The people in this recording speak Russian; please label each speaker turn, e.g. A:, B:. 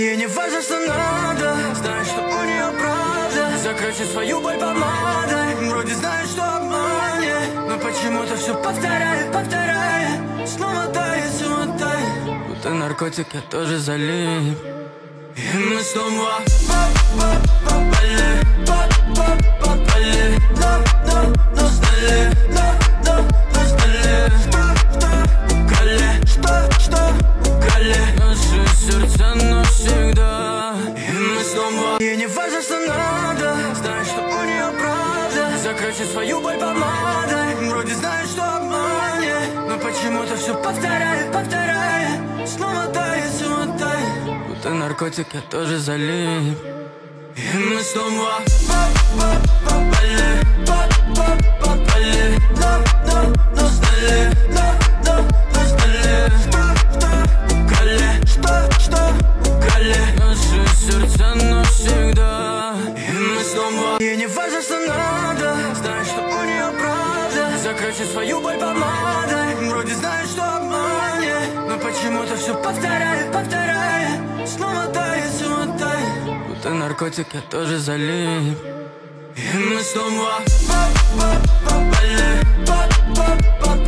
A: И не важно, что надо, знаешь, что у нее правда. Закрасит свою боль помадой, вроде знаешь, что обманет, но почему-то все повторяет, повторяет. Снова тает, снова тает. Будто наркотик, я тоже залип. И мы снова попали, попали, но сдали, но сдали. Что украли наши сердца навсегда. И мы снова. И не важно, что надо, знаешь, что у нее правда. Закрасит свою боль помадой, вроде знаешь, что обманет, но почему-то все повторяет, повторяет. Снова тает, снова тает. Будто наркотик, я тоже залип. И мы снова попали, попали, но сдали, но сдали. Что украли наши сердца навсегда. И мы снова. И не важно, что надо, знаешь, что у нее правда. Закрасит свою боль помадой, вроде знаешь, что обманет, но почему-то все повторяет, повторяет. Снова тает, снова тает. Будто наркотик, я тоже залип. И мы снова попали,